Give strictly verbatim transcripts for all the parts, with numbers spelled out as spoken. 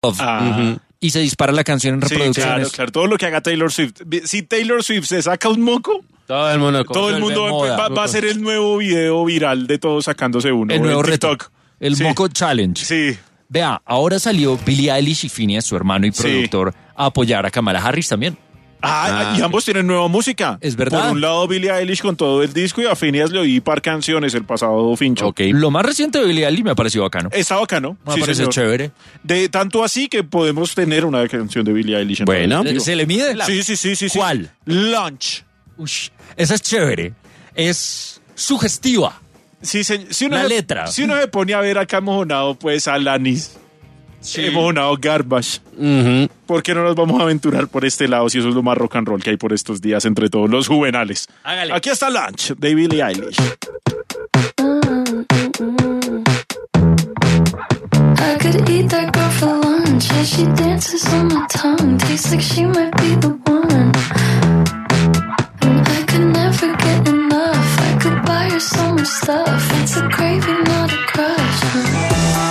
Ah. Uh-huh. Y se dispara la canción en reproducciones. Sí, claro, claro. Todo lo que haga Taylor Swift. Si Taylor Swift se saca un moco, todo el mundo, todo el mundo moda, va, va a ser el nuevo video viral de todos sacándose uno. El nuevo TikTok. Reto, el sí. moco challenge. Sí. Vea, ahora salió Billie Eilish y Phineas, su hermano y productor, sí. a apoyar a Kamala Harris también. Ah, ah, y ambos tienen nueva música. Es verdad. Por un lado, Billie Eilish con todo el disco y a Phineas le oí par canciones el pasado fincho. Ok, lo más reciente de Billie Eilish me ha parecido bacano. Está bacano. Me sí, parece señor. chévere. De tanto así que podemos tener una canción de Billie Eilish. En bueno. ¿Se le mide? La... Sí, sí, sí, sí. ¿Cuál? Lunch. Ush, esa es chévere. Es sugestiva. Sí, se, si uno la se, letra. Si uno se pone a ver acá mojonado, pues a Alanis. Sí. Hemos mojonado Garbage. Uh-huh. ¿Por qué no nos vamos a aventurar por este lado si eso es lo más rock and roll que hay por estos días entre todos los juvenales? Hágale. Aquí está Lunch de Billie Eilish. I could eat that girl for lunch. Yeah, she dances on my tongue. Tastes like she might be the one. And I could never get enough. I could buy her so much stuff. It's a craving, not a crush. Huh?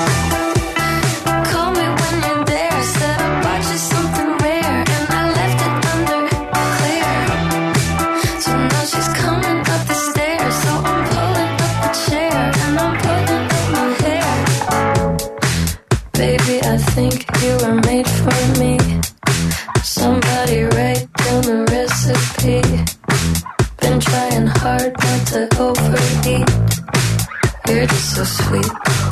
I think you were made for me. Somebody write down the recipe. Been trying hard not to overeat. You're just so sweet.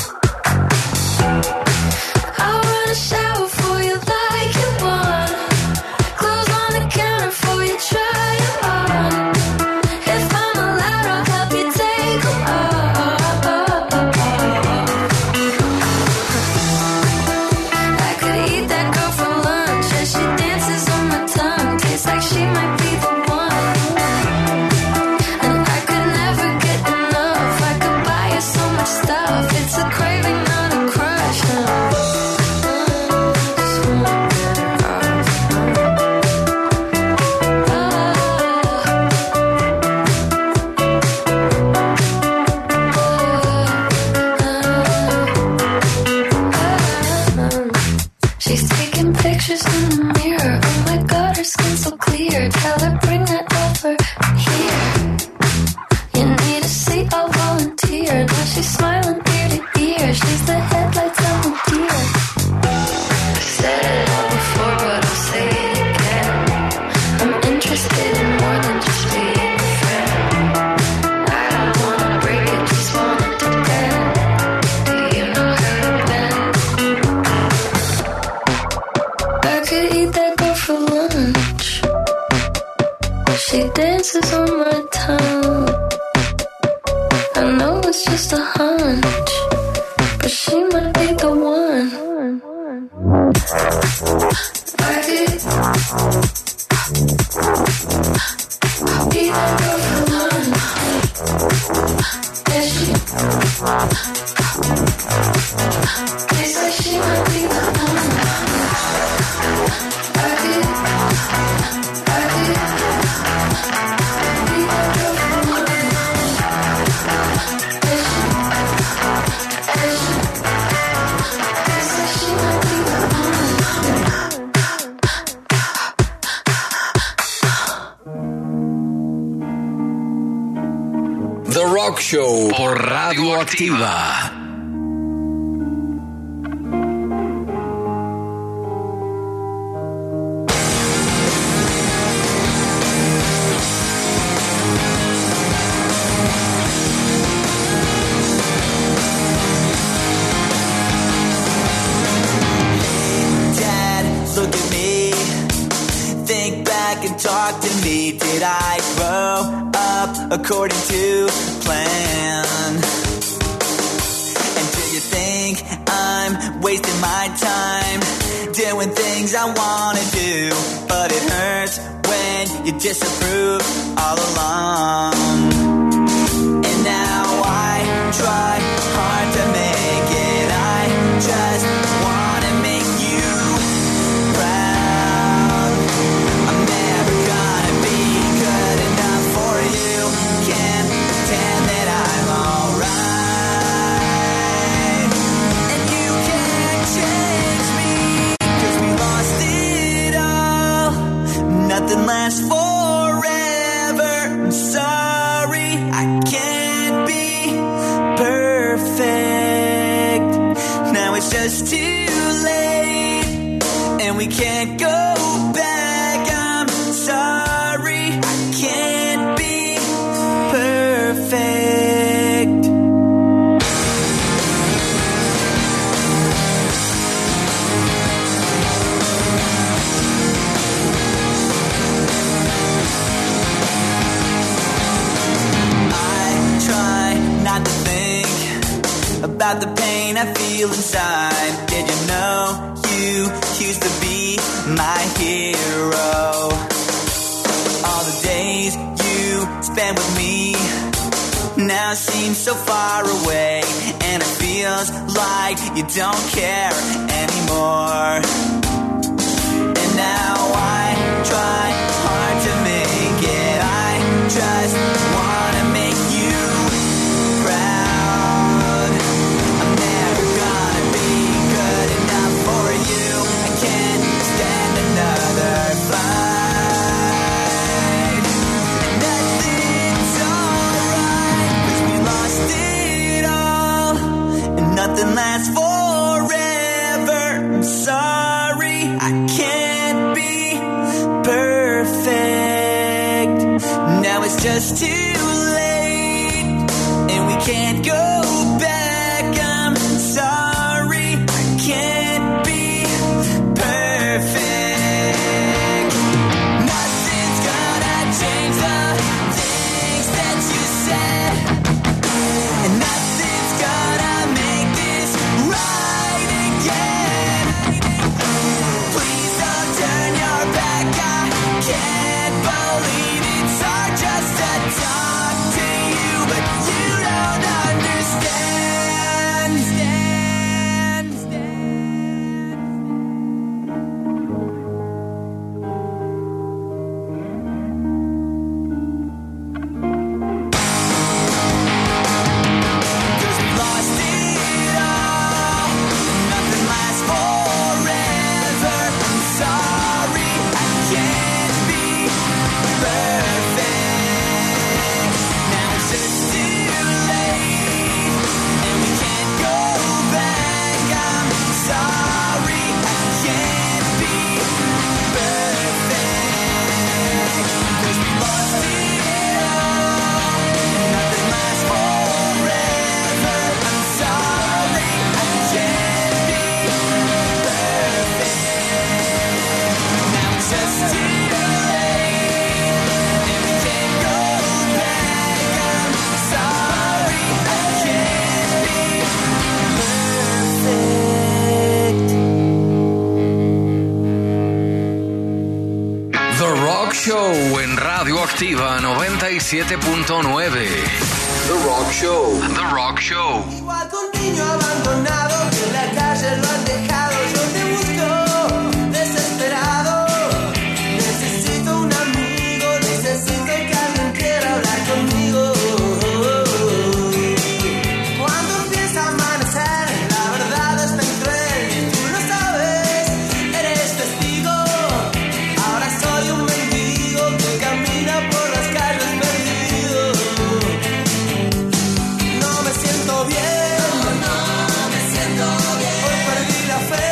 I'll run a shower for you like you want. Clothes on the counter for you, try it on. If I'm allowed, I'll help you take them off. The Rock Show por Radio Activa. Talk to me, did I grow up according to plan? And do you think I'm wasting my time doing things I wanna do? But it hurts when you disapprove all along. And now I try hard to make it, I just wanna make you proud. I'm never gonna be good enough for you. Can't pretend that I'm alright. And you can't change me. nothing lasts forever. I'm sorry, I can't be perfect. Now it's just too late, and we can't go back. I'm sorry, I can't be perfect. Not to think about the pain I feel inside. Did you know you used to be my hero? All the days you spent with me now seem so far away, and it feels like you don't care anymore. And now I try hard to make it. I just wanna make you proud. I'm never gonna be good enough for you. I can't stand another fight. And nothing's alright, 'cause we lost it all, and nothing lasts forever. I'm sorry, I can't be perfect. Now it's just too late, and we can't go back. I'm sorry, I can't be perfect. Nothing's gonna change the things that you said, and nothing's gonna make this right again. Please don't turn your back. I can't believe it's hard just to talk to you, but you don't understand. Stand, stand. 'Cause we lost it all, nothing lasts forever. I'm sorry, I can't be perfect. Now it's just too late, and we can't go back. I'm sorry, I can't be perfect. 'Cause we lost it all, nothing lasts forever. I'm sorry, I can't be perfect. Now it's just too late, and we can't go back. I'm sorry, I can't be perfect. The Rock Show en Radioactiva noventa y siete punto nueve. The Rock Show. The Rock Show. Igual que un niño abandonado que en la calle lo han dejado. Yo te busco desesperado. Necesito un amigo, necesito que alguien quiera hablar conmigo. Cuando empieza a amanecer, la verdad es tan cruel. Tú lo sabes, eres testigo. Ahora soy un mendigo que camina por las calles perdido. No me siento bien, no, no me siento bien. Hoy perdí la fe.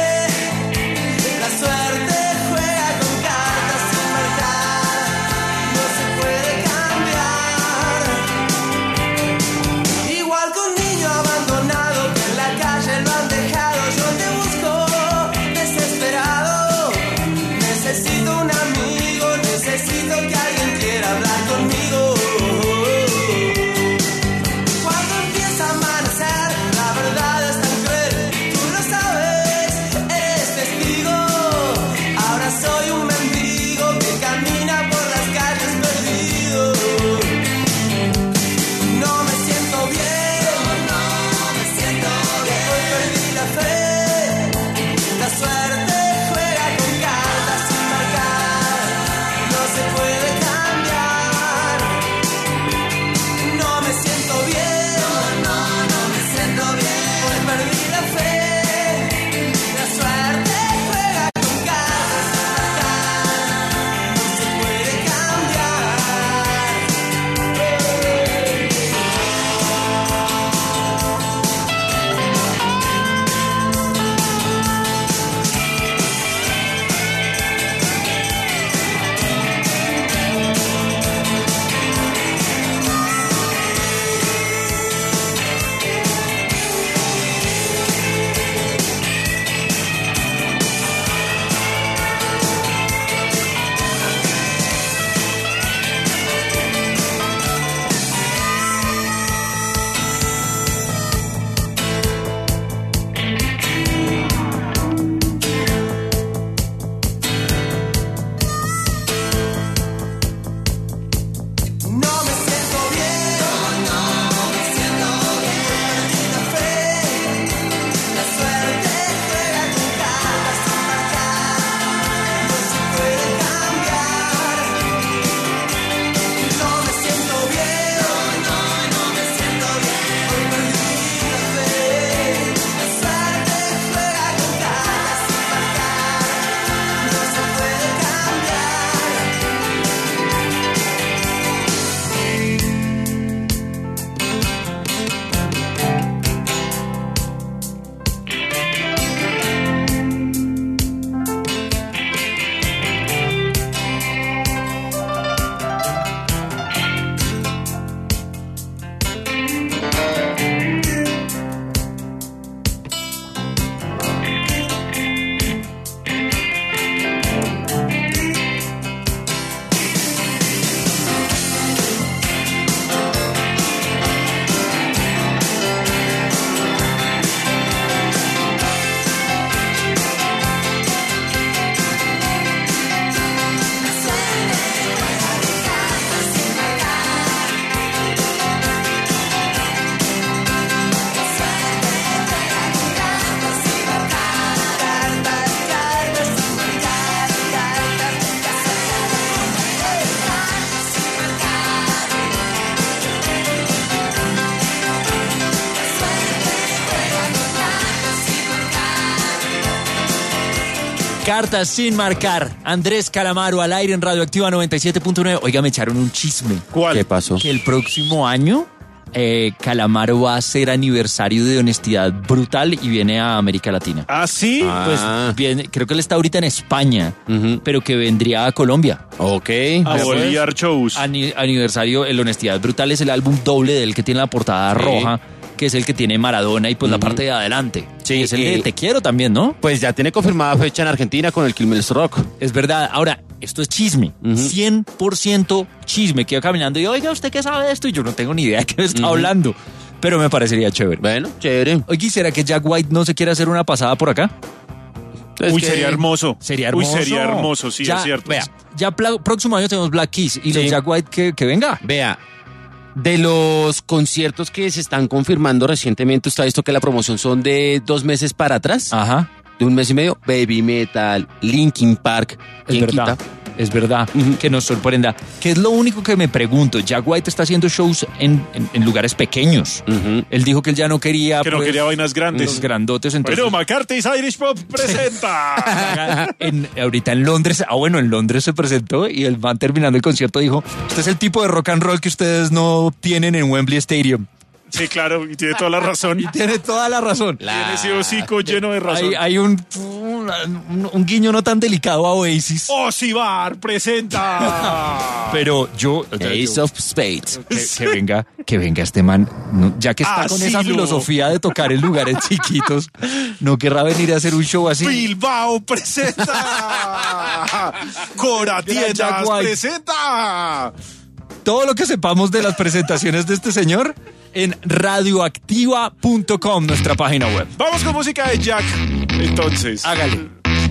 Cartas sin marcar. Andrés Calamaro al aire en Radioactiva noventa y siete punto nueve. Oiga, me echaron un chisme. ¿Cuál? ¿Qué pasó? Que el próximo año eh, Calamaro va a hacer aniversario de Honestidad Brutal y viene a América Latina. ¿Ah, sí? Ah. Pues viene, creo que él está ahorita en España, Ujú. pero que vendría a Colombia. Ok. A Después, Bolívar Shows. Ani- aniversario, el Honestidad Brutal es el álbum doble de él que tiene la portada Sí. roja, que es el que tiene Maradona y pues la Ujú. parte de adelante. Sí, es el de eh, Te Quiero también, ¿no? Pues ya tiene confirmada fecha en Argentina con el Quilmes Rock. Es verdad. Ahora, esto es chisme. Ujú. cien por ciento chisme. Quedo caminando y, oiga, ¿usted qué sabe de esto? Y yo no tengo ni idea de qué me está Ujú. hablando. Pero me parecería chévere. Bueno, chévere. Oye, ¿será que Jack White no se quiere hacer una pasada por acá? Es Uy, que- sería hermoso. Sería hermoso. Uy, sería hermoso, sí, Ya, es cierto. Vea, ya pla- próximo año tenemos Black Keys y Sí. los Jack White que, que venga. Vea, de los conciertos que se están confirmando recientemente, usted ha visto que la promoción son de dos meses para atrás, Ajá. de un mes y medio. Baby Metal, Linkin Park, Es ¿quién verdad. quita? Es verdad. Ujú. Que nos sorprenda. Que es lo único que me pregunto. Jack White está haciendo shows en, en- en lugares pequeños. Ujú. Él dijo que él ya no quería. Que no pues, quería vainas grandes. Los grandotes. Entonces, Bueno, McCarthy's Irish Pop presenta. en, ahorita en Londres, ah bueno, en Londres se presentó y el man terminando el concierto dijo, este es el tipo de rock and roll que ustedes no tienen en Wembley Stadium. Sí, claro, y tiene toda la razón. Y tiene toda la razón. Tiene ese hocico lleno de razón. Hay, hay un, un, un guiño no tan delicado a Oasis. Osibar presenta. Pero yo... o sea, Ace yo- of Spades. que, que venga, que venga este man, no, ya que está con esa Asilo. filosofía de tocar en lugares chiquitos, no querrá venir a hacer un show así. Bilbao presenta. Cora Gran Jack Tiendas White. presenta. Todo lo que sepamos de las presentaciones de este señor en radioactiva punto com, nuestra página web. Vamos con música de Jack. Entonces. Hágale.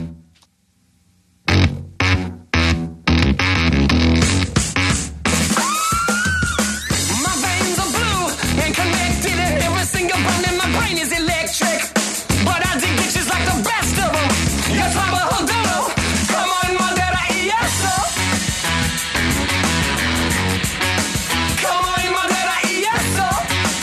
My veins are blue and connected, and every single bone in my brain is electric. But I dig bitches like the best of them. Yes, I'm a hoodoo. Come on, my daddy, yes, sir. Come on, my daddy, yes, sir.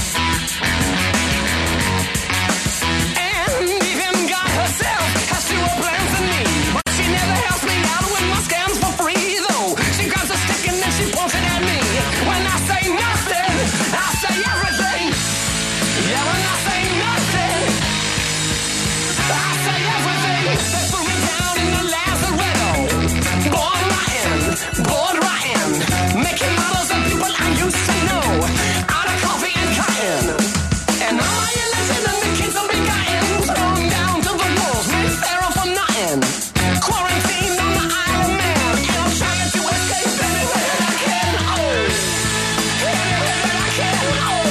And even God herself has fewer plans than me. But she never helps me out with my scams for free, though. She grabs a stick and then she points it at me. When I say nothing, I say everything. Yeah, when I say nothing, I say everything. They threw me down in the lazaretto. Born rotten, born rotten. Making models of people I used to know. Out of coffee and cotton. And all my illegitimate kids are begotten. Thrown down to the wolves, made feral for nothing. Quarantined on the Isle of Man. And I'm trying to escape anywhere that I can. Oh, anywhere that I can. Oh.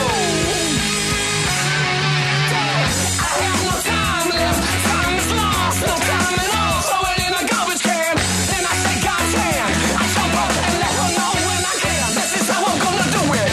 I have no time left. Time is lost. No time at all. Throw it in a garbage can. Then I say, God damn. I jump up and let her know when I can. This is how I'm gonna do it.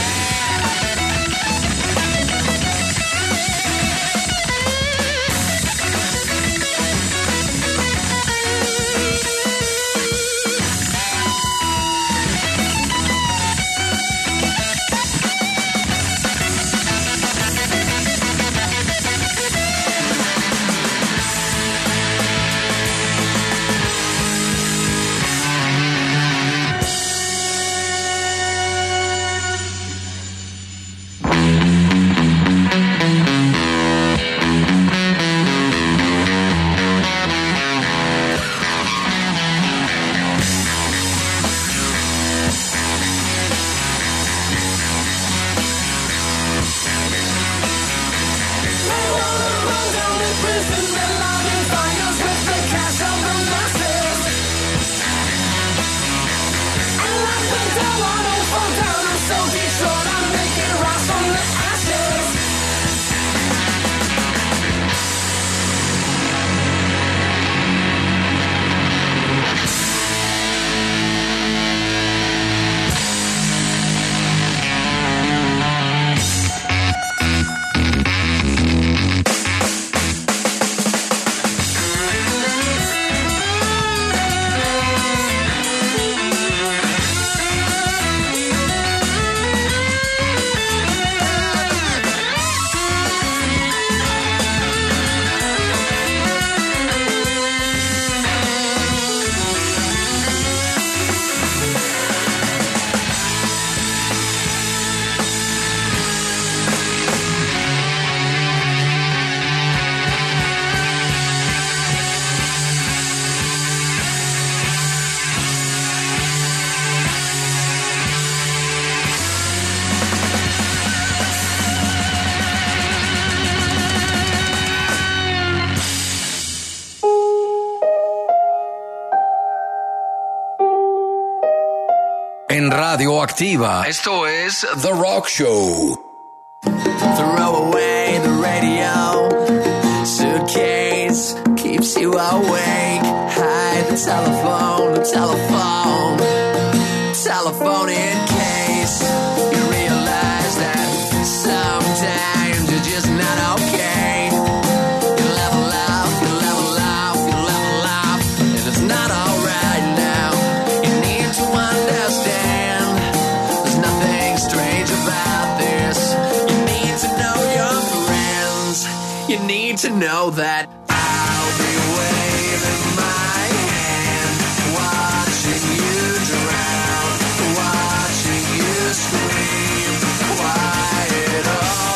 en Radioactiva. Esto es The Rock Show. Throw away the radio. Suitcase keeps you awake. Hide the telephone, the telephone, telephone in case you realize that sometimes you're just not okay. You level up, you level up, you level up, and it's not alright now. You need to understand there's nothing strange about this. You need to know your friends. You need to know that I'll be waving my hand, watching you drown, watching you scream, quiet all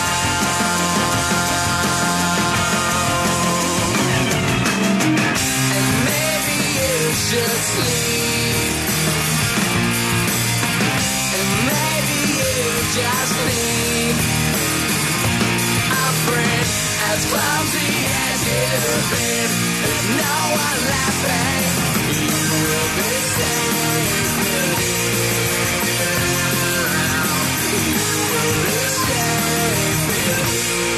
alone. And maybe you should sleep, and maybe you just leave a friend as clumsy as you've been. There's no one laughing. You will be safe with here. You will be safe with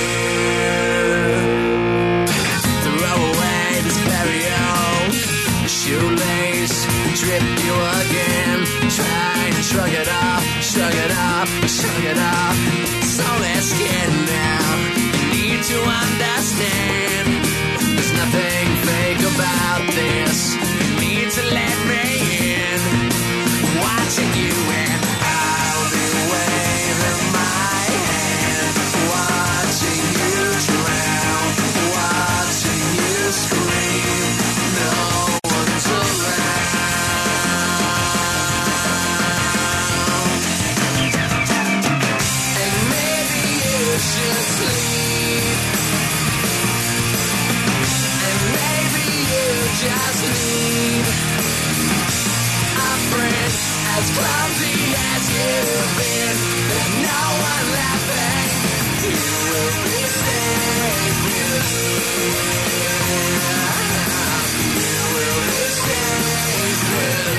here. Throw away this burial. Shoelace tripped you again. Try and shrug it off, shrug it off, shrug it off. It's only skin now. Need to understand there's nothing fake about this. You need to let me in. Watching you and I'll be waving my hand, watching you drown, watching you scream. No one's around. And maybe you should sleep, and maybe you just need a friend as clumsy as you've been. There's no one laughing. You will be safe with you. You will be safe with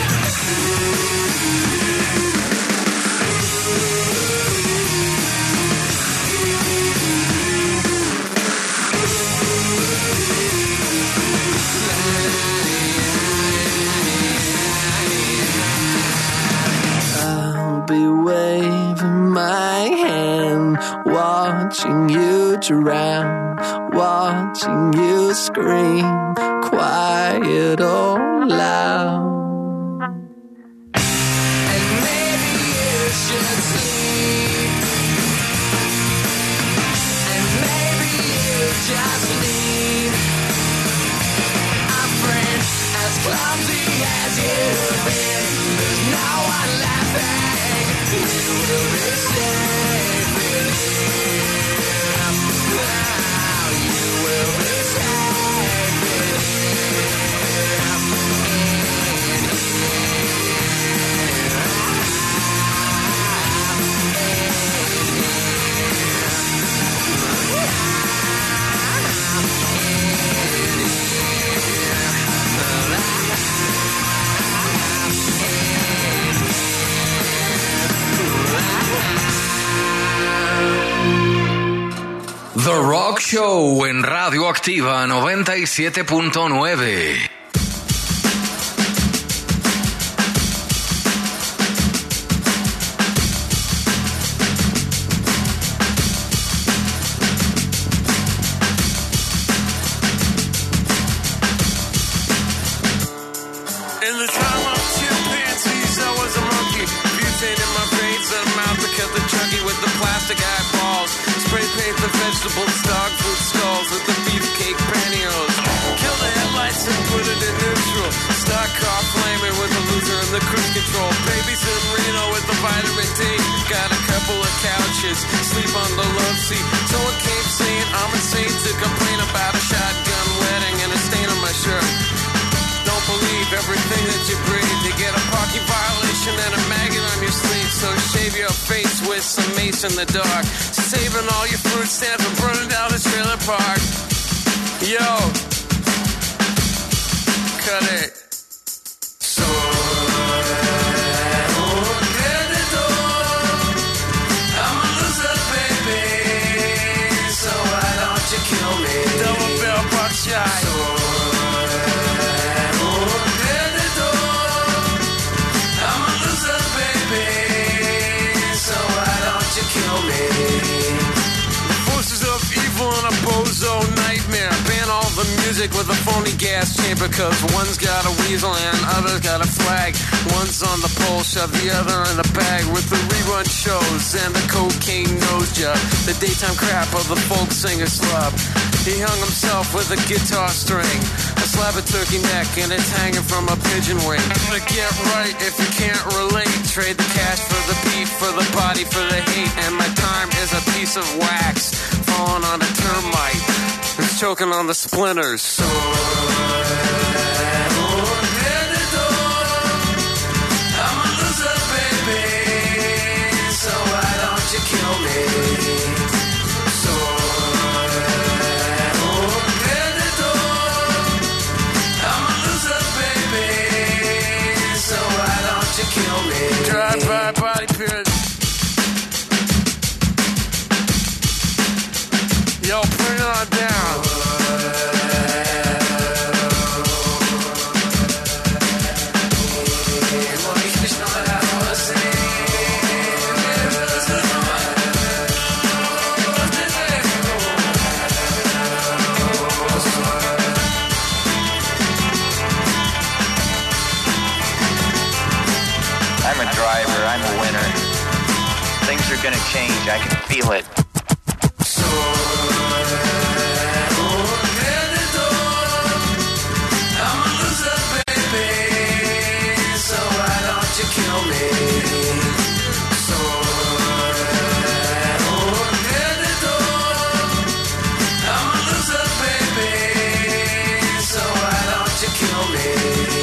I'll be waving my hand, watching you drown, watching you scream, quiet or loud. And maybe you should sleep, and maybe you just need a friend as clumsy as you've been. There's no one laughing. You will be safe with him. Now you will be safe with him. In The Rock Show en Radioactiva noventa y siete punto nueve. In the time of chimpanzees, I was a monkey. Butane in my veins and mouth to cut the chunky with the plastic eyeballs. Spray paint the vegetables, dog food stalls with the beefcake pantyhose. Kill the headlights and put it in neutral. Stock car flaming with the loser and the cruise control. Babies in Reno with the vitamin D. Got a couple of couches, sleep on the love seat. So I came saying I'm insane to complain about a shotgun wedding and a stain on my shirt. Don't believe everything that you breathe. You get a parking violation and a maggot on your sleeve. So shave your face with some mace in the dark. Saving all your fruit stands and burning down the trailer park. Yo, cut it. Soy shy. I'm a loser, baby, so why don't you kill me? Forces of evil in a bozo nightmare. Ban all the music with a phony gas chamber, cause one's got a weasel and other's got a flag. One's on the pole, shove the other in the bag with the rerun shows and the cocaine nose job. The daytime crap of the folk singer slub. He hung himself with a guitar string, a slab of turkey neck, and it's hanging from a pigeon wing. But get right if you can't relate. Trade the cash for the beat, for the body, for the hate. And my time is a piece of wax falling on a termite. It's choking on the splinters. So kill me. So, I'm a loser, baby. So why don't you kill me? Drive-by body period. Yo, bring it on down. Gonna change, I can feel it. So, I'm a loser, baby. So why don't you kill me? So, I'm a loser, baby. So why don't you kill me?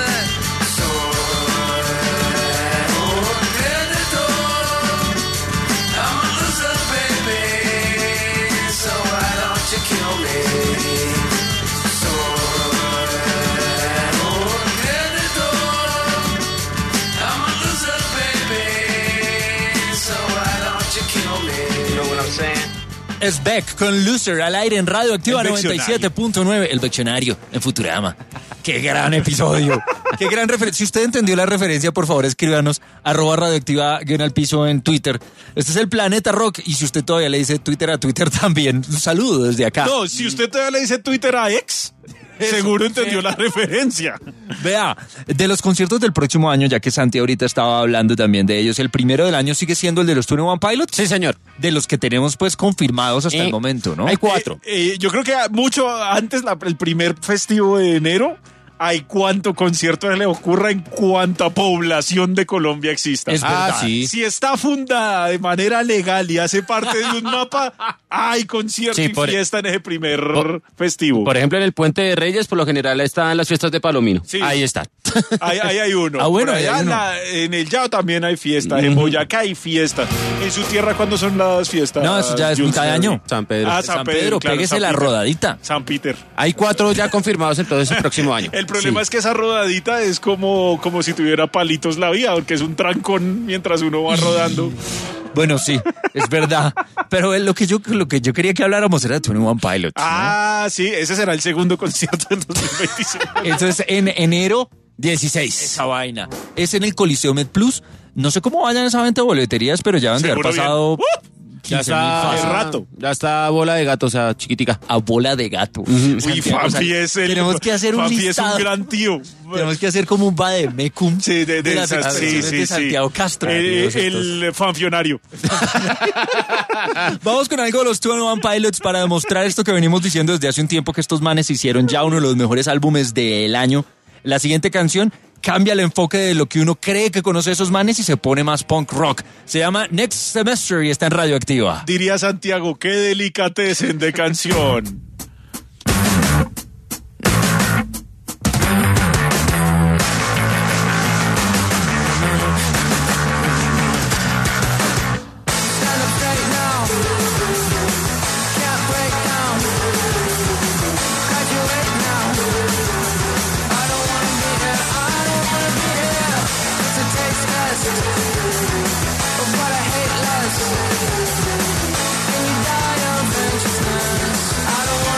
Es Beck con Loser al aire en Radio Activa El noventa y siete punto nueve. El Beccionario en Futurama. ¡Qué gran episodio! ¡Qué gran referencia! Si usted entendió la referencia, por favor, escríbanos arroba radioactiva guión al piso en Twitter. Este es el Planeta Rock. Y si usted todavía le dice Twitter a Twitter también, un saludo desde acá. No, si usted todavía le dice Twitter a ex, seguro entendió la referencia. Vea, de los conciertos del próximo año, ya que Santi ahorita estaba hablando también de ellos, el primero del año sigue siendo el de los veintiuno Pilots. Sí, señor. De los que tenemos pues confirmados hasta Eh, el momento, ¿no? Hay cuatro. Eh, eh, yo creo que mucho antes, la- el primer festivo de enero, hay cuánto concierto le ocurra en cuánta población de Colombia exista. Es Ah, verdad. sí. Si está fundada de manera legal y hace parte de un mapa, hay concierto Sí, y por- fiesta en ese primer por- festivo. Por ejemplo, en el Puente de Reyes, por lo general, están las fiestas de Palomino. Sí. Ahí están. Ahí, ahí hay uno. Ah, bueno, Por ahí allá hay en, uno. la- en el Yao también hay fiesta. En Boyacá hay fiesta. En su tierra, ¿cuándo son las fiestas? No, eso ya es Jules mitad de Verne? año. San Pedro. Ah, San Pedro, claro, pégese San la Peter. rodadita. San Peter. Hay cuatro ya confirmados entonces el próximo año. El problema Sí. es que esa rodadita es como, como si tuviera palitos la vía, porque es un trancón mientras uno va rodando. Bueno, sí, es verdad. Pero eh, lo que yo lo que yo quería que habláramos era de veintiuno Pilots, ¿no? Ah, sí, ese será el segundo concierto del dos mil veinticinco. Eso es en enero dieciséis. esa vaina. Es en el Coliseo Med Plus. No sé cómo vayan esa venta de boleterías, pero ya van de haber Seguro bien. pasado ¡Uh! Ya quince mil está, fácil. Hace rato. Ya está bola de gato, o sea, chiquitica. A bola de gato. Uy, Santiago, Fafi o sea, es el. Tenemos que hacer un Fafi listado. es un gran tío. Tenemos que hacer como un vademecum Sí, de, de, las esas- sí, expresiones sí, de sí. Santiago Castro. Eh, Dios, el fanfionario. Vamos con algo de los veintiuno Pilots para demostrar esto que venimos diciendo desde hace un tiempo, que estos manes hicieron ya uno de los mejores álbumes del año. La siguiente canción cambia el enfoque de lo que uno cree que conoce a esos manes y se pone más punk rock. Se llama Next Semester y está en Radioactiva. Diría Santiago, qué delicatecen de canción. Stand up straight now. Can't break down. Graduate now. I don't wanna be here. I don't wanna be here. It's a taste test of what I hate less. And you die of anxiousness. I don't wanna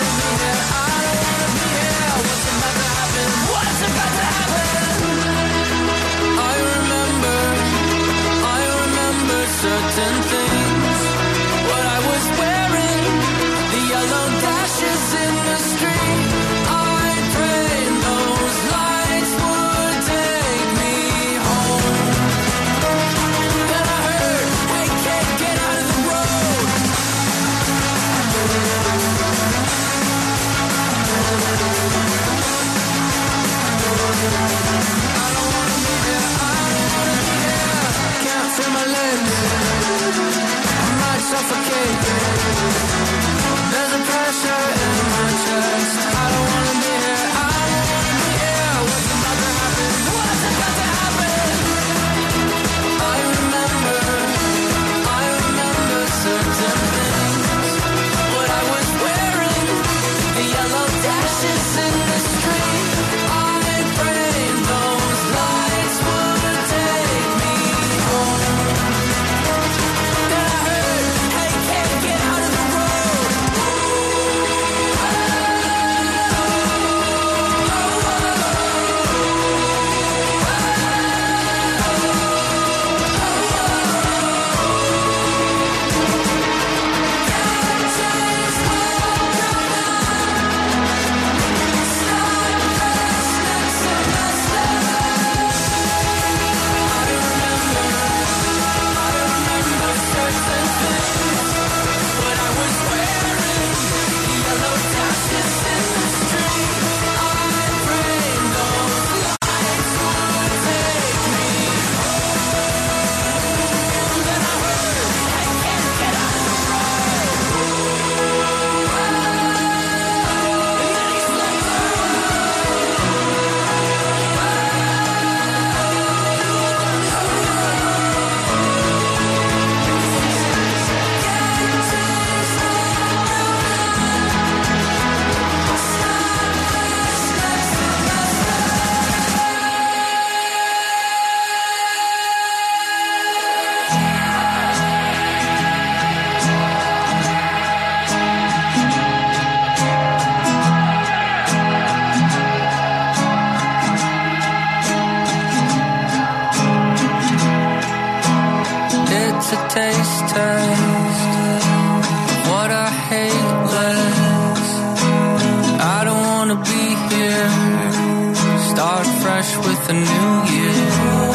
taste what I hate less. I don't wanna be here. Start fresh with a new year.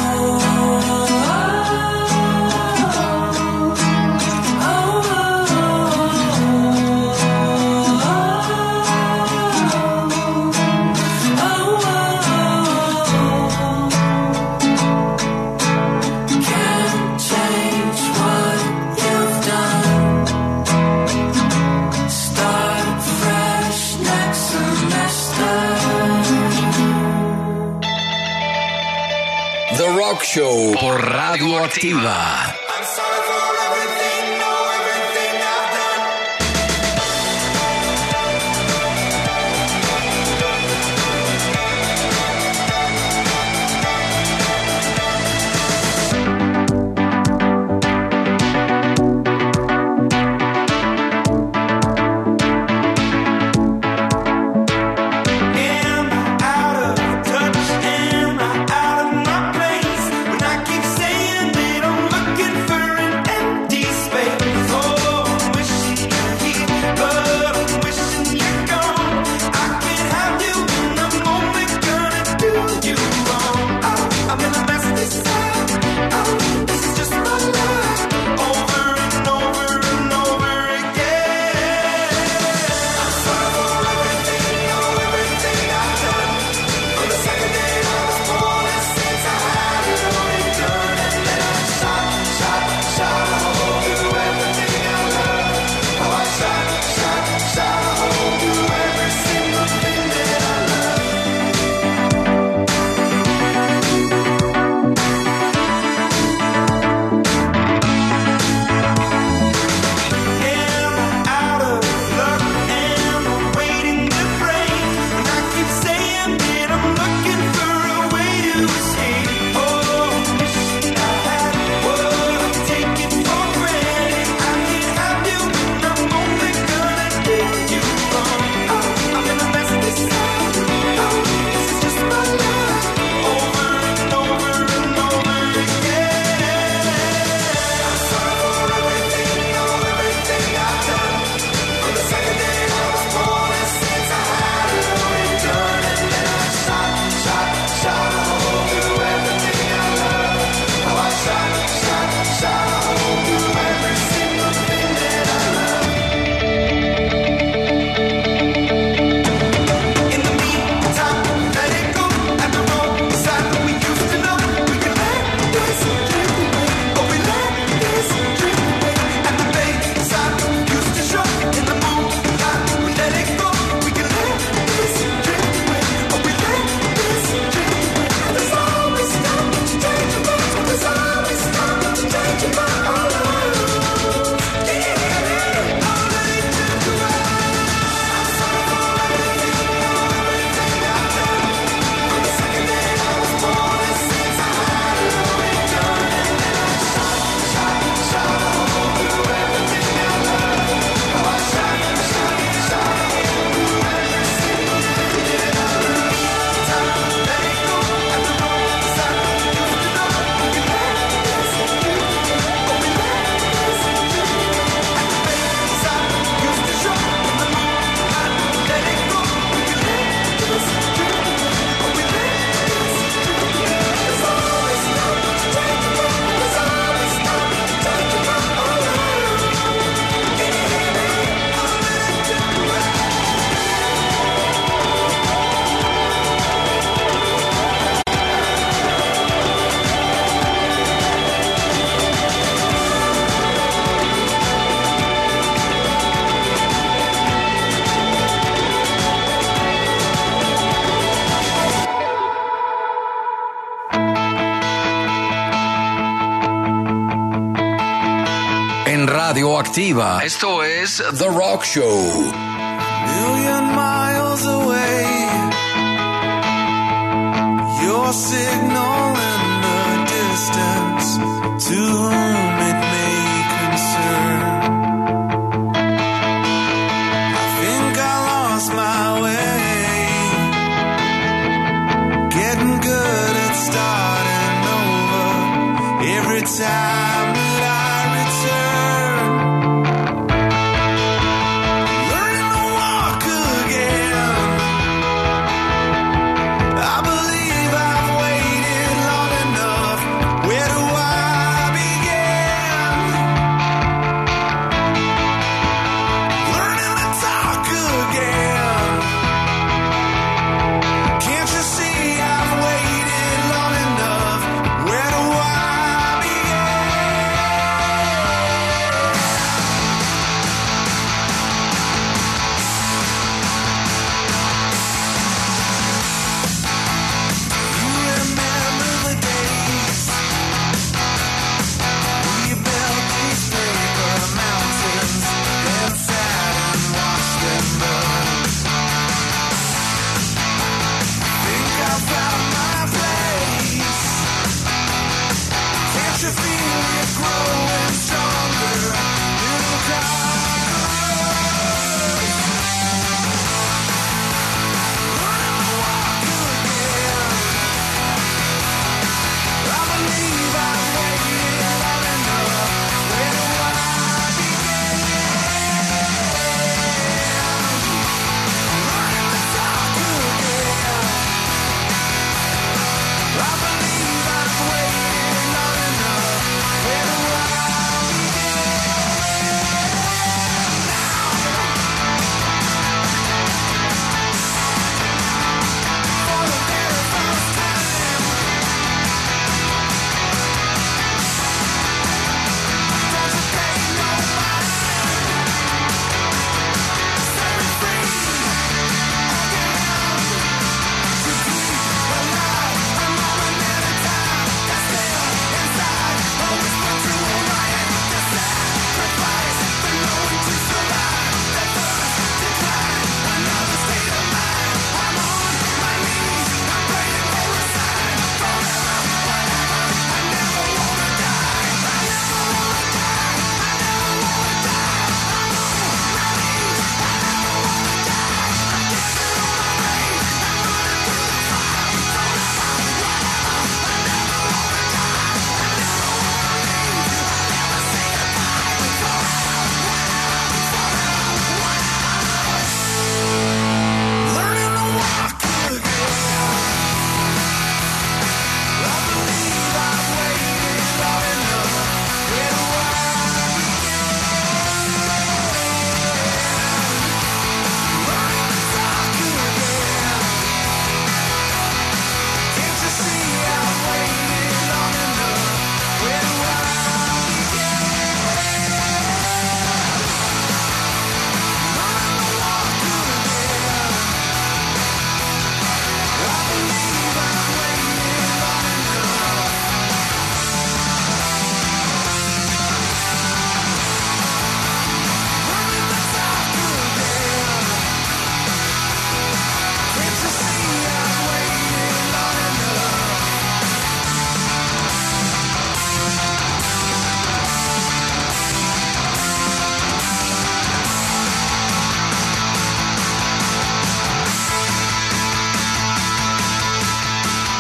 The Rock Show por Radio Activa. Radio Activa. Esto es The Rock Show. Million miles away, your signal in the distance, to whom it may concern. I think I lost my way, getting good at starting over every time that I return.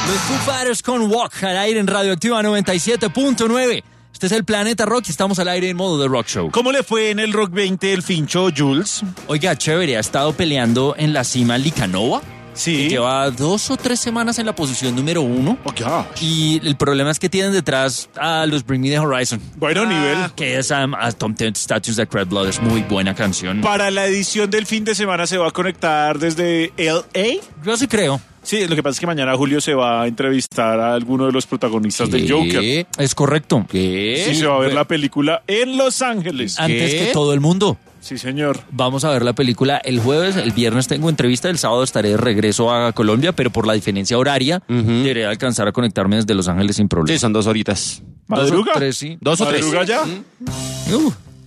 Los Foo Fighters con Walk al aire en Radioactiva noventa y siete punto nueve. Este es el Planeta Rock y estamos al aire en modo The Rock Show. ¿Cómo le fue en el Rock veinte el Fincho, Jules? Oiga, chévere, ha estado peleando en la cima Licanova. Sí. Lleva dos o tres semanas en la posición número uno. Oh, gosh. Y el problema es que tienen detrás a los Bring Me the Horizon. Bueno, ah, nivel. Que es um, a Tom Tent Statues of Red Blood. Es muy buena canción. Para la edición del fin de semana se va a conectar desde L A. Yo sí creo. Sí, lo que pasa es que mañana Julio se va a entrevistar a alguno de los protagonistas ¿Qué? de Joker. Es correcto. ¿Qué? Sí, se va a ver la película en Los Ángeles. Antes ¿Qué? que todo el mundo. Sí, señor. Vamos a ver la película el jueves, el viernes tengo entrevista, el sábado estaré de regreso a Colombia, pero por la diferencia horaria Ujú. deberé alcanzar a conectarme desde Los Ángeles sin problema. Sí, son dos horitas. ¿Madruga? Dos o tres, sí. Dos o tres. ¿Madruga ya? Uh.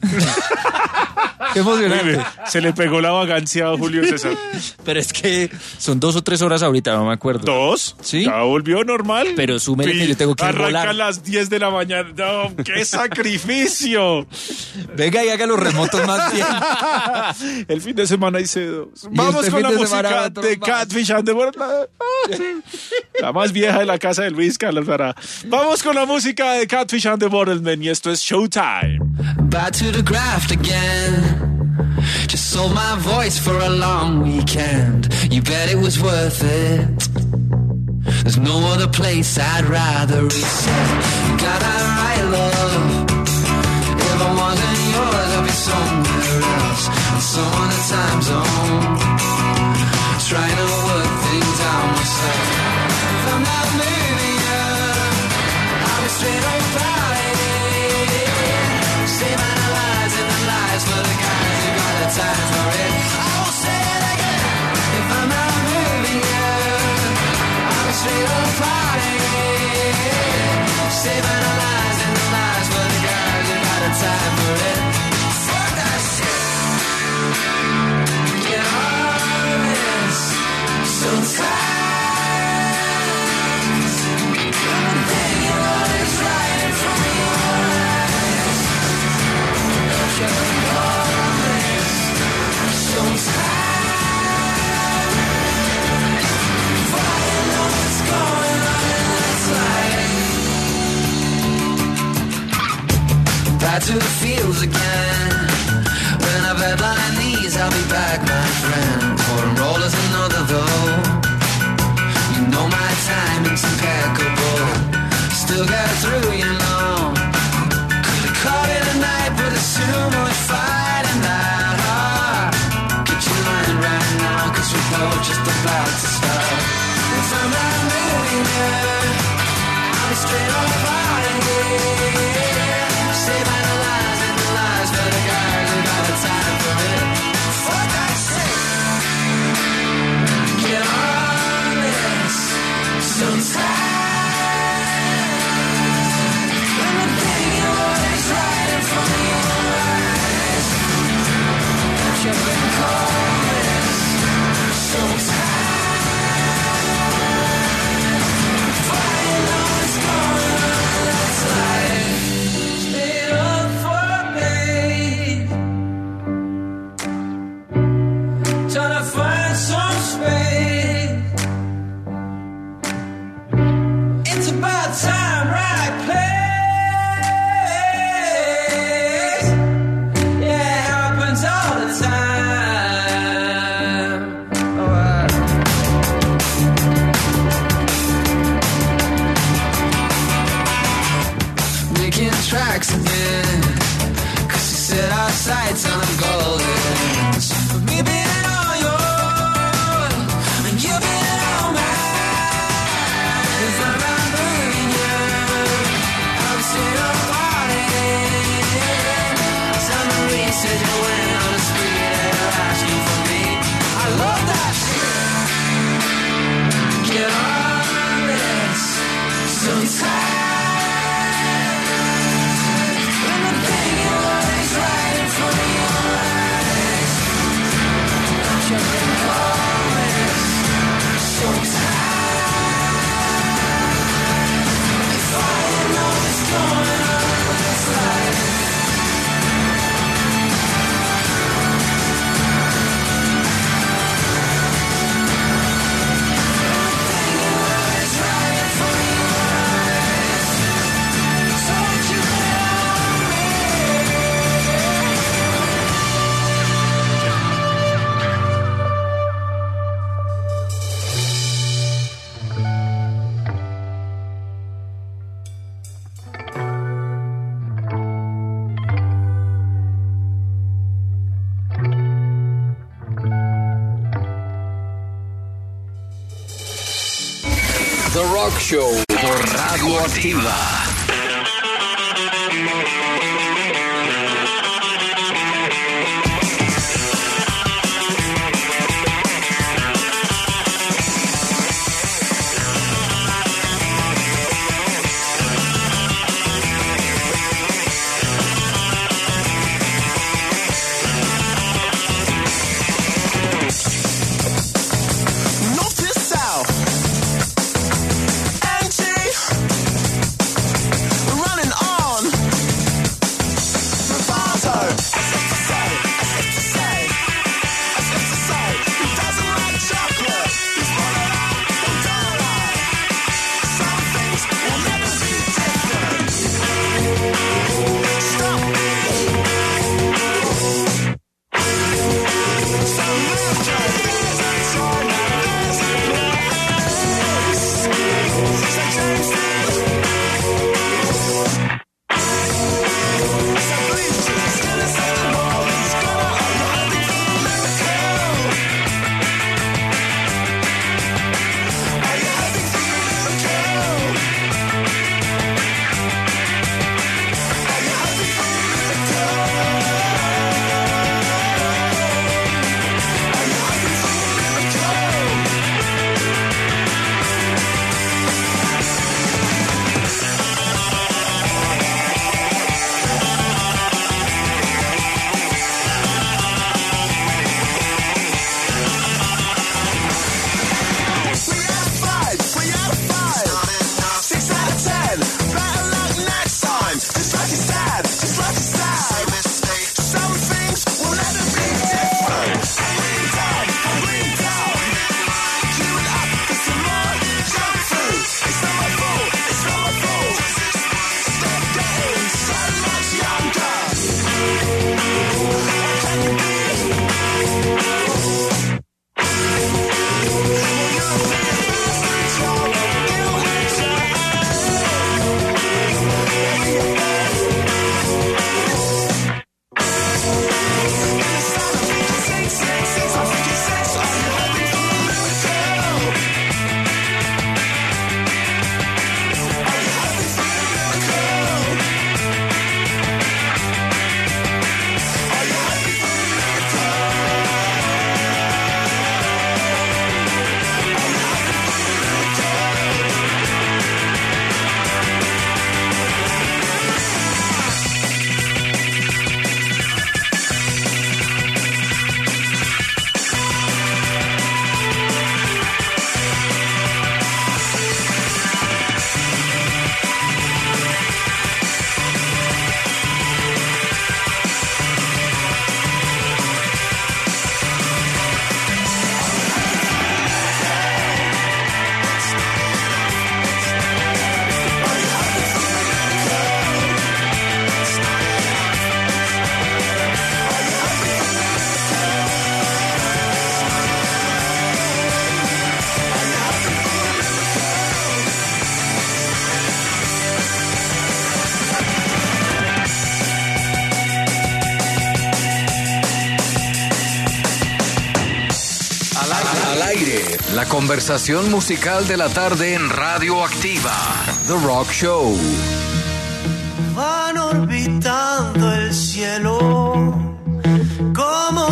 Qué emocionante. Mire, se le pegó la vagancia a Julio César. Pero es que son dos o tres horas ahorita, no me acuerdo. ¿Dos? Sí. ¿Ya volvió normal? Pero súmele que yo tengo que Arranca volar. a las diez de la mañana. ¡No, qué sacrificio! Venga y haga los remotos más bien. El fin de semana hice dos. Y Vamos este con fin la de semana música otro de más. Catfish and the World. La más vieja de la casa de Luis Carlos Pará. Vamos con la música de Catfish and the Bottlemen y esto es Showtime. Back to the graft again. Just sold my voice for a long weekend. You bet it was worth it. There's no other place I'd rather reset. You got that right, love. If I wasn't yours, I'd be somewhere else. In some other time zone. Trying to work things out myself. If I'm not moving up, I'll be straight up about it. Save my lies and the lies for the guys who got the time for it. I will say it again. If I'm not moving up, I'll be straight up about it. Save my lies and the lies for the guys who got the time for it. Fuck that shit. Get on this. So tired. Back to the fields again. When I've had my knees, I'll be back, my friend. For a roll is another though. You know my timing's impeccable. Still got through, you know. Could've caught it a night, but there's too much fighting that hard. Get your line right now, cause we're both just about to start. If I'm not moving yet, I'll be straight on fighting it. Save my lies and the lies for the guys who got the time for it. Fuck that shit. Get on this. So tired. When the thing you want is right in front of your eyes. You've been calling. So tired. Fighting all that's going on outside. Stay up for me. Trying to find some space. It's about time, right place. Yeah, it happens all the time. Oh, I- Making tracks again. Cause you set our sights on golden. So we've been all yours, and you've been all mine. If I'm not moving you, I'll be straight up on it. Some reason you went on the street and asking for me. I love that shit. Get on this. So tired. When the thing you want is right in front of your eyes. Rock Show por Radio Activa. La conversación musical de la tarde en Radio Activa. The Rock Show. Van orbitando el cielo como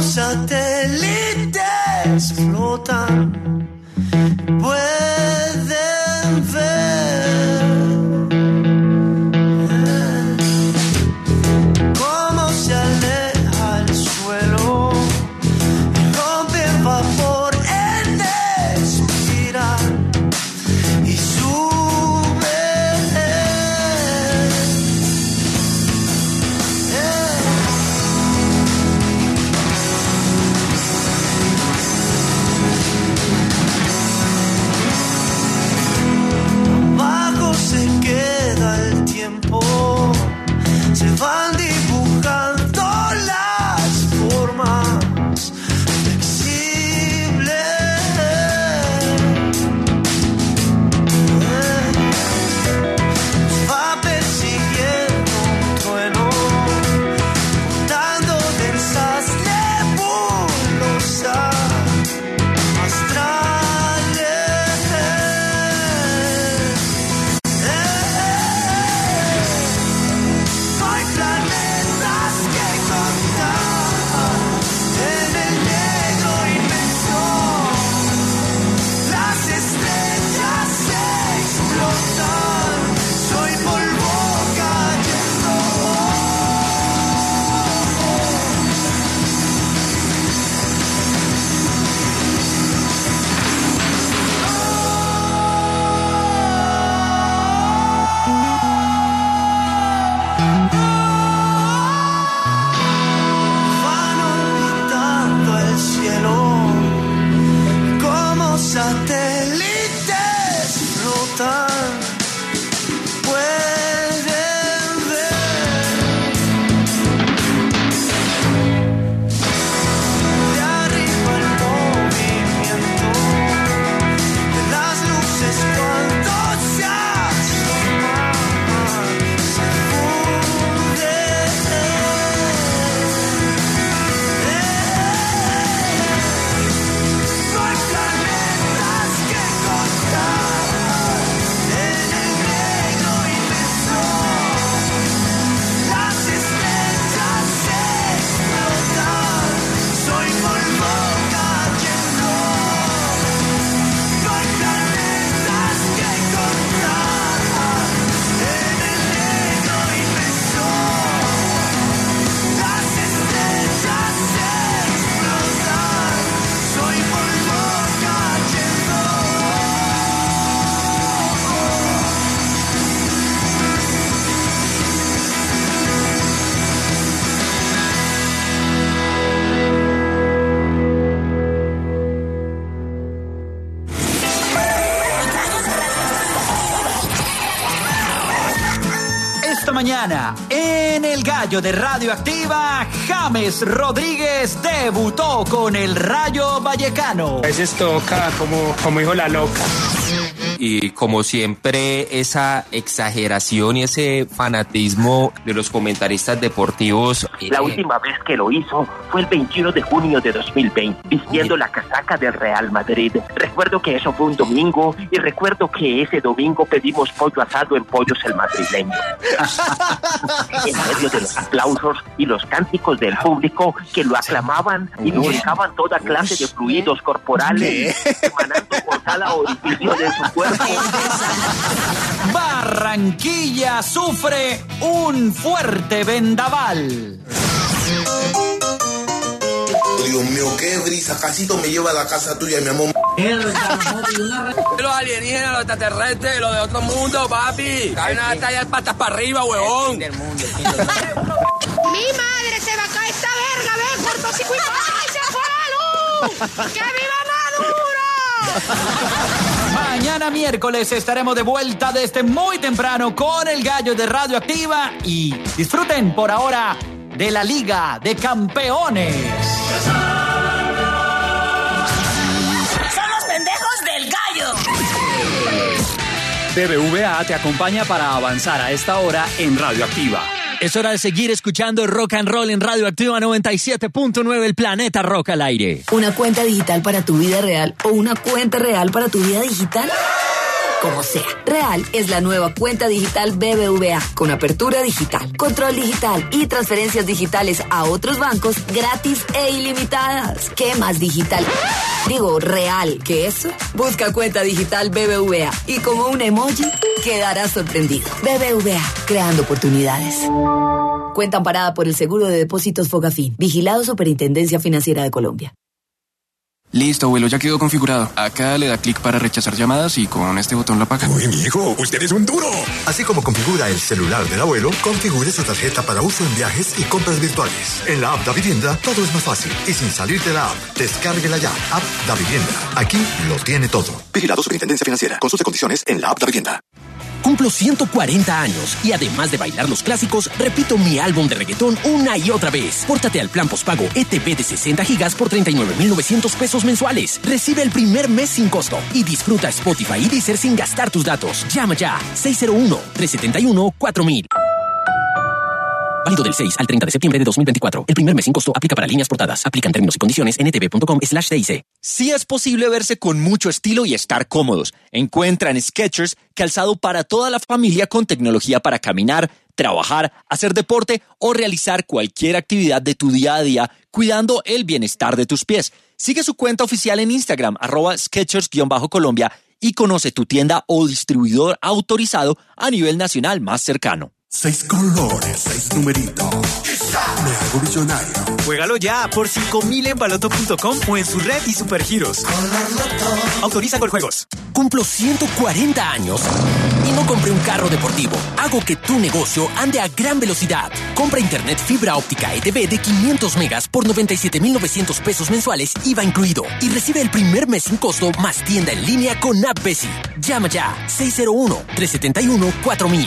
satélites flotan. Pueden ver cómo se aleja el suelo y rompe vapor en respirar y sube. mañana, en El Gallo de Radioactiva, James Rodríguez debutó con el Rayo Vallecano. A veces toca, como, como dijo la loca. Y como siempre, esa exageración y ese fanatismo de los comentaristas deportivos. La última vez que lo hizo fue el veintiuno de junio de dos mil veinte, vistiendo la casaca del Real Madrid. Recuerdo que eso fue un domingo y recuerdo que ese domingo pedimos pollo asado en Pollos el Madrileño. En medio de los aplausos y los cánticos del público que lo aclamaban y lubricaban toda clase de fluidos corporales, emanando por cada orificio de su cuerpo. Barranquilla sufre un fuerte vendaval. Dios mío, qué brisa, casito me lleva a la casa tuya, mi amor. Los alienígenas, los extraterrestres, los de otro mundo, papi. Hay una batalla de patas para arriba, huevón. Mi madre se va a caer esta verga, ve, cortocircuito. ¡Ay, se fue la luz! ¡Que viva Maduro! Mañana miércoles estaremos de vuelta desde muy temprano con el Gallo de Radioactiva y disfruten por ahora de la Liga de Campeones. ¡Son los pendejos del Gallo! B B V A te acompaña para avanzar a esta hora en Radioactiva. Es hora de seguir escuchando Rock and Roll en Radioactiva noventa y siete punto nueve, el planeta rock al aire. ¿Una cuenta digital para tu vida real o una cuenta real para tu vida digital? Como sea, Real es la nueva cuenta digital B B V A con apertura digital, control digital y transferencias digitales a otros bancos gratis e ilimitadas. ¿Qué más digital? Digo, real que eso. Busca cuenta digital B B V A y como un emoji quedarás sorprendido. B B V A, creando oportunidades. Cuenta amparada por el Seguro de Depósitos Fogafín. Vigilado Superintendencia Financiera de Colombia. Listo, abuelo, ya quedó configurado. Acá le da clic para rechazar llamadas y con este botón lo apaga. Uy, mijo, usted es un duro. Así como configura el celular del abuelo, configure su tarjeta para uso en viajes y compras virtuales. En la app Davivienda todo es más fácil y sin salir de la app. Descárguela ya. App Davivienda. Aquí lo tiene todo. Vigilado Superintendencia Financiera. Consulte condiciones en la app Davivienda. Cumplo ciento cuarenta años y además de bailar los clásicos, repito mi álbum de reggaetón una y otra vez. Pórtate al plan postpago E T V de sesenta gigas por treinta y nueve mil novecientos pesos mensuales. Recibe el primer mes sin costo y disfruta Spotify y Deezer sin gastar tus datos. Llama ya seis cero uno, tres siete uno, cuatro mil. Válido del seis al treinta de septiembre de dos mil veinticuatro. El primer mes sin costo aplica para líneas portadas. Aplican términos y condiciones en etv.com slash TIC. Sí es posible verse con mucho estilo y estar cómodos. Encuentra en Skechers calzado para toda la familia con tecnología para caminar, trabajar, hacer deporte o realizar cualquier actividad de tu día a día, cuidando el bienestar de tus pies. Sigue su cuenta oficial en Instagram, arroba Skechers-Colombia y conoce tu tienda o distribuidor autorizado a nivel nacional más cercano. Seis colores, seis numeritos. Me hago millonario. Juégalo ya por cinco mil en baloto punto com o en su red y supergiros. Autoriza con juegos. Cumplo ciento cuarenta años y no compré un carro deportivo. Hago que tu negocio ande a gran velocidad. Compra internet fibra óptica E T V de quinientos megas por noventa y siete mil novecientos pesos mensuales, I V A incluido. Y recibe el primer mes sin costo más tienda en línea con App Besi. Llama ya seis cero uno, tres siete uno, cuatro mil.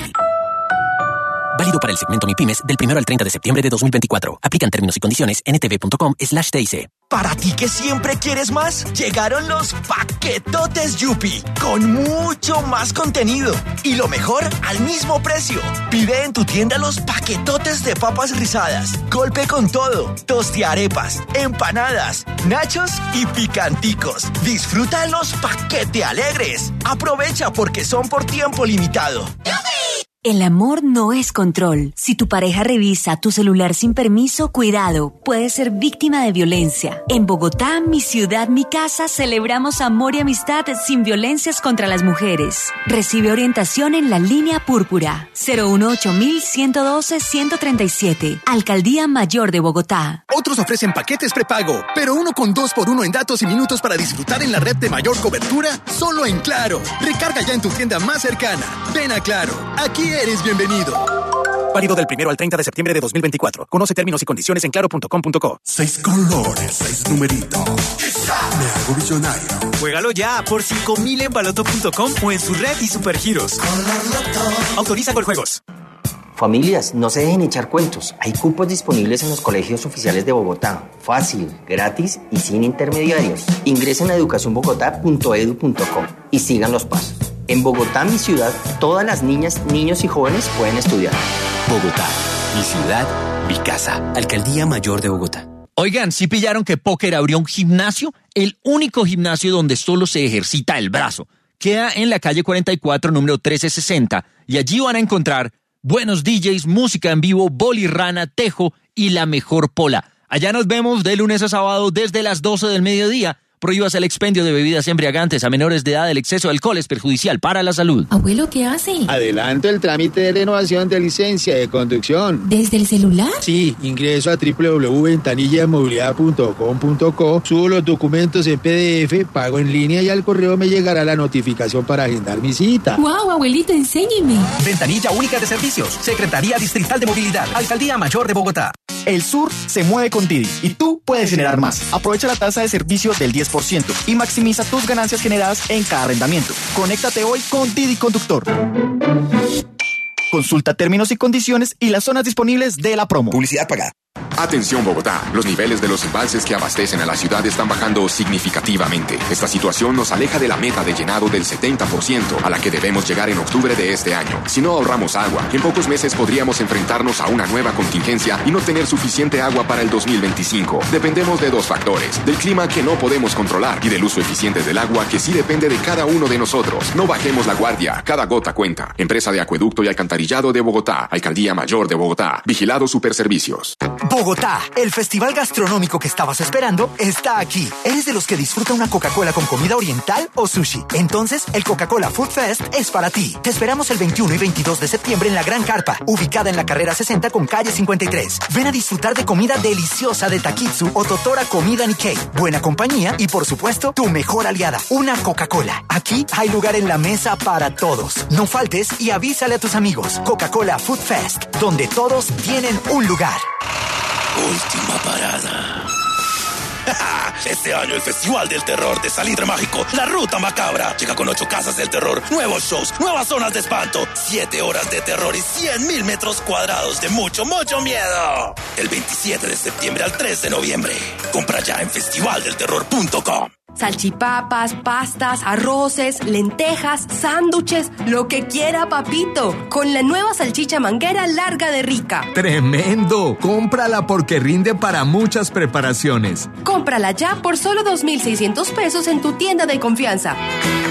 Válido para el segmento MIPYMES del primero al treinta de septiembre de dos mil veinticuatro. Aplican términos y condiciones en etv.com slash TIC. Para ti que siempre quieres más, llegaron los paquetotes Yupi, con mucho más contenido. Y lo mejor, al mismo precio. Pide en tu tienda los paquetotes de papas rizadas, golpe con todo, tostiarepas, empanadas, nachos y picanticos. Disfruta los paquete alegres. Aprovecha porque son por tiempo limitado. ¡Yupi! El amor no es control. Si tu pareja revisa tu celular sin permiso, cuidado, puedes ser víctima de violencia. En Bogotá, mi ciudad, mi casa, celebramos amor y amistad sin violencias contra las mujeres. Recibe orientación en la línea púrpura cero uno ocho mil ciento doce ciento treinta y siete. Alcaldía Mayor de Bogotá. Otros ofrecen paquetes prepago, pero uno con dos por uno en datos y minutos para disfrutar en la red de mayor cobertura, solo en Claro. Recarga ya en tu tienda más cercana. Ven a Claro. Aquí eres bienvenido. Válido del primero al treinta de septiembre de dos mil veinticuatro. Conoce términos y condiciones en claro punto com punto co. Seis colores, seis numeritos. Me hago millonario. Juégalo ya por cinco mil en baloto punto com o en su red y supergiros. Autoriza con juegos. Familias, no se dejen echar cuentos. Hay cupos disponibles en los colegios oficiales de Bogotá. Fácil, gratis y sin intermediarios. Ingresen a educación bogotá punto edu punto co y sigan los pasos. En Bogotá, mi ciudad, todas las niñas, niños y jóvenes pueden estudiar. Bogotá, mi ciudad, mi casa. Alcaldía Mayor de Bogotá. Oigan, ¿sí pillaron que Póker abrió un gimnasio? El único gimnasio donde solo se ejercita el brazo. Queda en la calle cuarenta y cuatro, número trece sesenta, y allí van a encontrar buenos D Js, música en vivo, bolirrana, tejo y la mejor pola. Allá nos vemos de lunes a sábado desde las doce del mediodía. Prohíbas el expendio de bebidas embriagantes a menores de edad. El exceso de alcohol es perjudicial para la salud. Abuelo, ¿qué hace? Adelanto el trámite de renovación de licencia de conducción. ¿Desde el celular? Sí, ingreso a doble u doble u doble u punto ventanilla movilidad punto com punto co, subo los documentos en P D F, pago en línea y al correo me llegará la notificación para agendar mi cita. ¡Wow, abuelito, enséñeme! Ventanilla única de servicios. Secretaría Distrital de Movilidad. Alcaldía Mayor de Bogotá. El sur se mueve con Didi y tú puedes generar más. Aprovecha la tasa de servicio del diez por ciento y maximiza tus ganancias generadas en cada arrendamiento. Conéctate hoy con Didi Conductor. Consulta términos y condiciones y las zonas disponibles de la promo. Publicidad pagada. Atención Bogotá, los niveles de los embalses que abastecen a la ciudad están bajando significativamente. Esta situación nos aleja de la meta de llenado del setenta por ciento a la que debemos llegar en octubre de este año. Si no ahorramos agua, en pocos meses podríamos enfrentarnos a una nueva contingencia y no tener suficiente agua para el dos mil veinticinco. Dependemos de dos factores, del clima que no podemos controlar y del uso eficiente del agua que sí depende de cada uno de nosotros. No bajemos la guardia, cada gota cuenta. Empresa de Acueducto y Alcantarillado de Bogotá, Alcaldía Mayor de Bogotá, Vigilado Superservicios. Bogotá, el festival gastronómico que estabas esperando está aquí. ¿Eres de los que disfruta una Coca-Cola con comida oriental o sushi? Entonces, el Coca-Cola Food Fest es para ti. Te esperamos el veintiuno y veintidós de septiembre en la Gran Carpa, ubicada en la carrera sesenta con calle cincuenta y tres. Ven a disfrutar de comida deliciosa de Takitsu o Totora Comida Nikkei, buena compañía y, por supuesto, tu mejor aliada, una Coca-Cola. Aquí hay lugar en la mesa para todos. No faltes y avísale a tus amigos. Coca-Cola Food Fest, donde todos tienen un lugar. Última parada. Este año el Festival del Terror de Salitre Mágico, La Ruta Macabra, llega con ocho casas del terror, nuevos shows, nuevas zonas de espanto, siete horas de terror y cien mil metros cuadrados de mucho, mucho miedo. El veintisiete de septiembre al tres de noviembre. Compra ya en festival del terror punto com. Salchipapas, pastas, arroces, lentejas, sándwiches, lo que quiera papito, con la nueva salchicha manguera larga de rica. ¡Tremendo! Cómprala porque rinde para muchas preparaciones. Cómprala ya por solo dos mil seiscientos pesos en tu tienda de confianza.